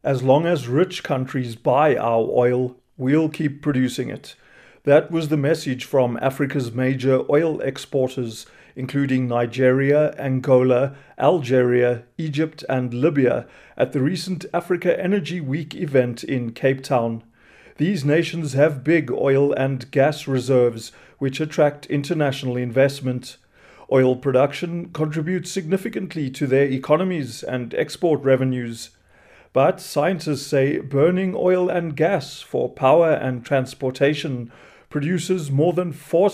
As long as rich countries buy our oil, we'll keep producing it. That was the message from Africa's major oil exporters, including Nigeria, Angola, Algeria, Egypt, and Libya, at the recent Africa Energy Week event in Cape Town. These nations have big oil and gas reserves, which attract international investment. Oil production contributes significantly to their economies and export revenues. But scientists say burning oil and gas for power and transportation produces more than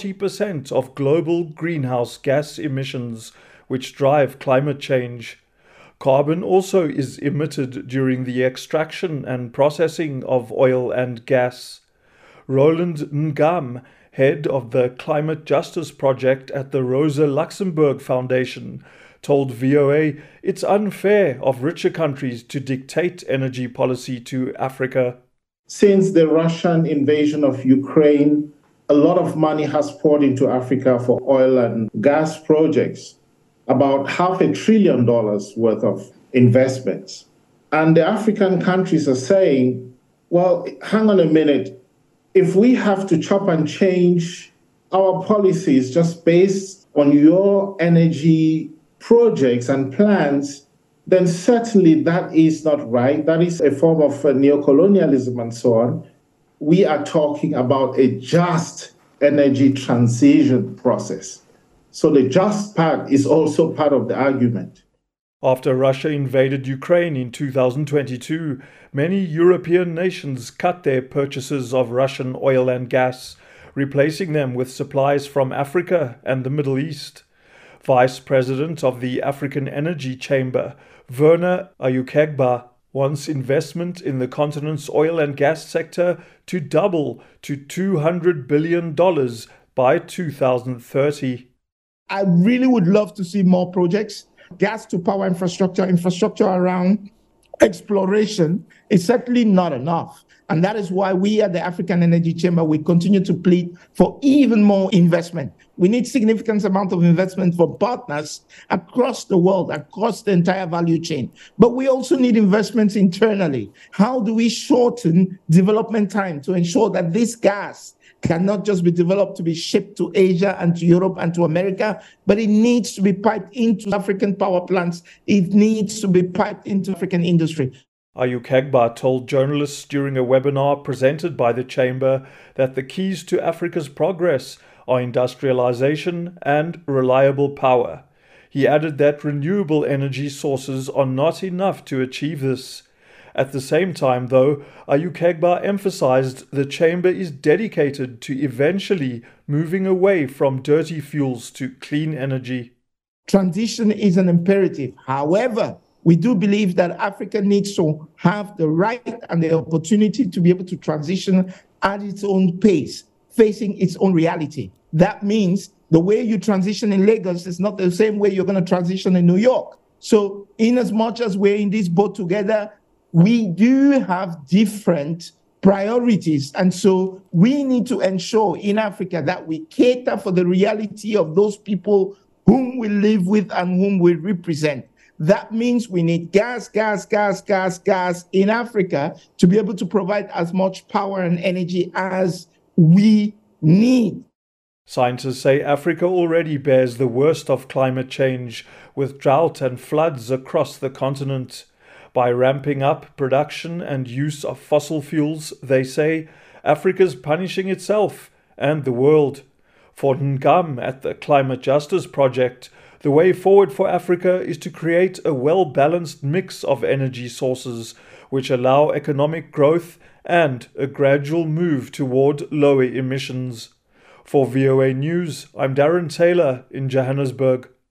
40% of global greenhouse gas emissions, which drive climate change. Carbon also is emitted during the extraction and processing of oil and gas. Roland Ngam, head of the Climate Justice Project at the Rosa Luxemburg Foundation, told VOA it's unfair of richer countries to dictate energy policy to Africa. Since the Russian invasion of Ukraine, a lot of money has poured into Africa for oil and gas projects, about $500 billion worth of investments. And the African countries are saying, well, hang on a minute, if we have to chop and change our policies just based on your energy projects and plans, then certainly that is not right. That is a form of neocolonialism and so on. We are talking about a just energy transition process. So the just part is also part of the argument. After Russia invaded Ukraine in 2022, many European nations cut their purchases of Russian oil and gas, replacing them with supplies from Africa and the Middle East. Vice President of the African Energy Chamber, Werner Ayukegba, wants investment in the continent's oil and gas sector to double to $200 billion by 2030. I really would love to see more projects. Gas to power infrastructure around exploration is certainly not enough. And that is why we at the African Energy Chamber, we continue to plead for even more investment. We need significant amount of investment for partners across the world, across the entire value chain. But we also need investments internally. How do we shorten development time to ensure that this gas cannot just be developed to be shipped to Asia and to Europe and to America, but it needs to be piped into African power plants. It needs to be piped into African industry. Ayukegba told journalists during a webinar presented by the Chamber that the keys to Africa's progress are industrialization and reliable power. He added that renewable energy sources are not enough to achieve this. At the same time, though, Ayukegba emphasized the Chamber is dedicated to eventually moving away from dirty fuels to clean energy. Transition is an imperative. However, we do believe that Africa needs to have the right and the opportunity to be able to transition at its own pace, facing its own reality. That means the way you transition in Lagos is not the same way you're going to transition in New York. So in as much as we're in this boat together, we do have different priorities. And so we need to ensure in Africa that we cater for the reality of those people whom we live with and whom we represent. That means we need gas in Africa to be able to provide as much power and energy as we need. Scientists say Africa already bears the worst of climate change, with drought and floods across the continent. By ramping up production and use of fossil fuels, they say, Africa's punishing itself and the world. For Ngam at the Climate Justice Project, the way forward for Africa is to create a well-balanced mix of energy sources which allow economic growth and a gradual move toward lower emissions. For VOA News, I'm Darren Taylor in Johannesburg.